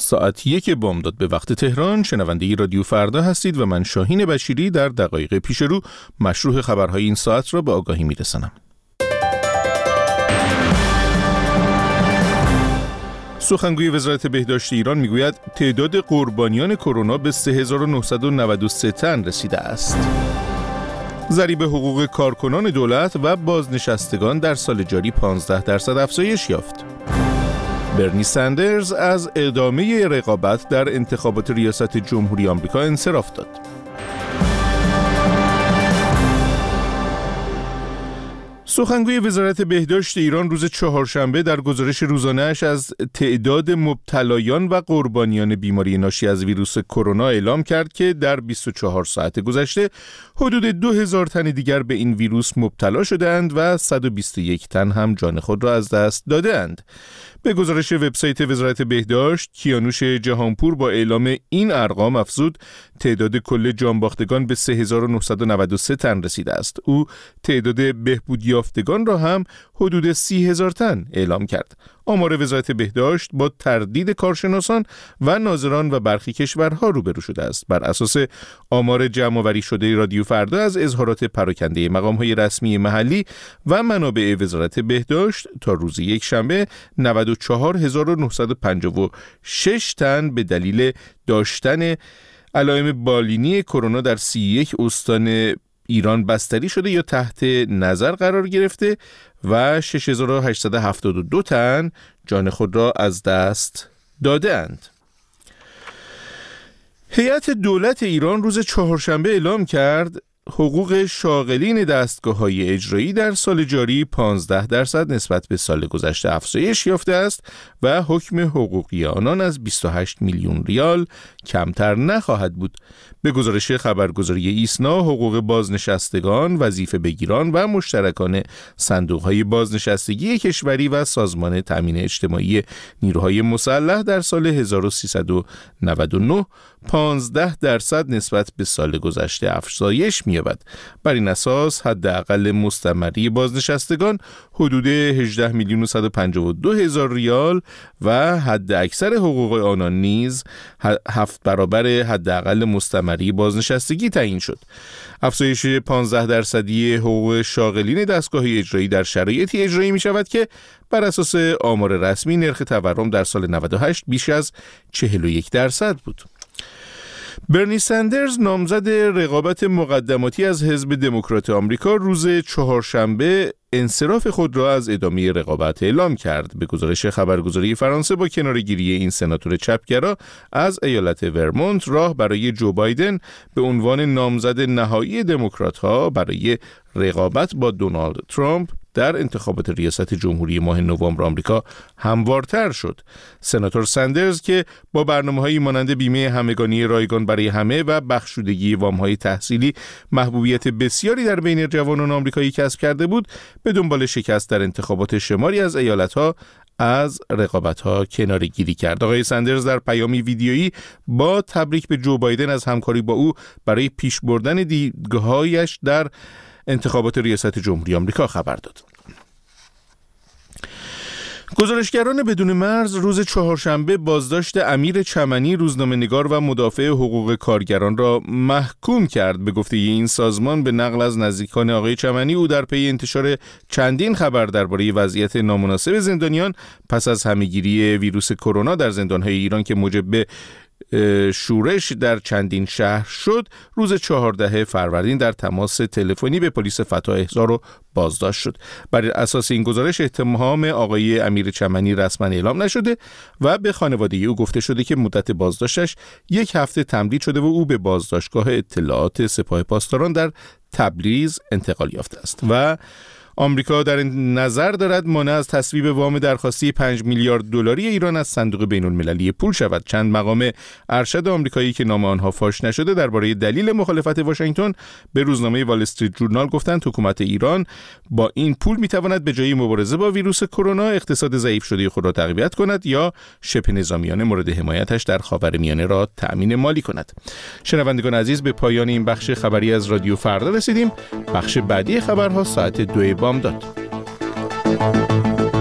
ساعت 1 بامداد به وقت تهران. شنونده رادیو فردا هستید و من شاهین بشیری در دقایق پیش رو مشروح خبرهای این ساعت را به آگاهی میرسانم. سخنگوی وزارت بهداشت ایران میگوید تعداد قربانیان کرونا به 3993 تن رسیده است. ضریب حقوق کارکنان دولت و بازنشستگان در سال جاری 15% افزایش یافت. برنی سندرز از ادامه رقابت در انتخابات ریاست جمهوری آمریکا انصراف داد. سخنگوی وزارت بهداشت ایران روز چهارشنبه در گزارش روزانه‌اش از تعداد مبتلایان و قربانیان بیماری ناشی از ویروس کرونا اعلام کرد که در 24 ساعت گذشته حدود 2000 تن دیگر به این ویروس مبتلا شدند و 121 تن هم جان خود را از دست دادند. به گزارش وبسایت وزارت بهداشت، کیانوش جهانپور با اعلام این ارقام افزود تعداد کل جانباختگان به 3993 تن رسیده است. او تعداد بهبود یافتگان را هم حدود 30,000 تن اعلام کرد. آمار وزارت بهداشت با تردید کارشناسان و ناظران و برخی کشورها روبرو شده است. بر اساس آمار جمع‌آوری شده رادیو فردا از اظهارات پراکنده مقام‌های رسمی محلی و منابع وزارت بهداشت تا روز یکشنبه 94956 تن به دلیل داشتن علائم بالینی کرونا در 31 استان ایران بستری شده یا تحت نظر قرار گرفته و 6872 تن جان خود را از دست دادند. هیئت دولت ایران روز چهارشنبه اعلام کرد حقوق شاغلین دستگاه‌های اجرایی در سال جاری 15% نسبت به سال گذشته افزایش یافته است و حکم حقوقی آنان از 28 میلیون ریال کمتر نخواهد بود. به گزارش خبرگزاری ایسنا، حقوق بازنشستگان، وظیفه بگیران و مشترکان صندوق‌های بازنشستگی کشوری و سازمان تامین اجتماعی نیروهای مسلح در سال 1399 15% نسبت به سال گذشته افزایش می‌یابد. بر این اساس حداقل مستمری بازنشستگان حدود 18,152,000 ریال و حد اکثر حقوق آنان نیز 7 برابر حداقل مستمری بازنشستگی تعیین شد. افزایش 15% حقوق شاغلین دستگاه اجرایی در شرایطی اجرایی می شود که بر اساس آمار رسمی نرخ تورم در سال 98 بیش از 41% بود. برنی سندرز، نامزد رقابت مقدماتی از حزب دموکرات آمریکا، روز چهارشنبه انصراف خود را از ادامه رقابت اعلام کرد. به گزارش خبرگزاری فرانسه، با کناره‌گیری این سناتور چپگرا از ایالت ورمونت، راه برای جو بایدن به عنوان نامزد نهایی دموکرات‌ها برای رقابت با دونالد ترامپ در انتخابات ریاست جمهوری ماه نوامبر آمریکا هموارتر شد. سناتور سندرز که با برنامه‌هایی مانند بیمه همگانی رایگان برای همه و بخشودگی وام‌های تحصیلی محبوبیت بسیاری در بین جوانان آمریکایی کسب کرده بود، به دنبال شکست در انتخابات شماری از ایالت‌ها از رقابت‌ها کناره‌گیری کرد. آقای سندرز در پیامی ویدیویی با تبریک به جو بایدن از همکاری با او برای پیش بردن دیدگاه‌هایش در انتخابات ریاست جمهوری آمریکا خبر داد. گزارشگران بدون مرز روز چهارشنبه بازداشت امیر چمنی، روزنامه‌نگار و مدافع حقوق کارگران را محکوم کرد. به گفته این سازمان، به نقل از نزدیکان آقای چمنی، او در پی انتشار چندین خبر درباره وضعیت نامناسب زندانیان پس از همه‌گیری ویروس کرونا در زندان‌های ایران که موجب به شورش در چندین شهر شد، روز 14 فروردین در تماس تلفنی به پلیس فتح احضار و بازداشت شد. بر اساس این گزارش، اتهام آقای امیر چمنی رسما اعلام نشده و به خانواده او گفته شده که مدت بازداشتش 1 هفته تمدید شده و او به بازداشتگاه اطلاعات سپاه پاسداران در تبریز انتقال یافته است و آمریکا در نظر دارد مانع از تصویب وام درخواستی 5 میلیارد دلاری ایران از صندوق بین‌المللی پول شود. چند مقام ارشد آمریکایی که نام آنها فاش نشده درباره دلیل مخالفت واشنگتن به روزنامه وال استریت جورنال گفتند حکومت ایران با این پول میتواند به جای مبارزه با ویروس کرونا اقتصاد ضعیف شده خود را تقویت کند یا شبه نظامیان مورد حمایتش در خاورمیانه را تأمین مالی کند. شنوندگان عزیز، به پایان این بخش خبری از رادیو فردا رسیدیم. بخش بعدی خبرها ساعت 2 بامداد.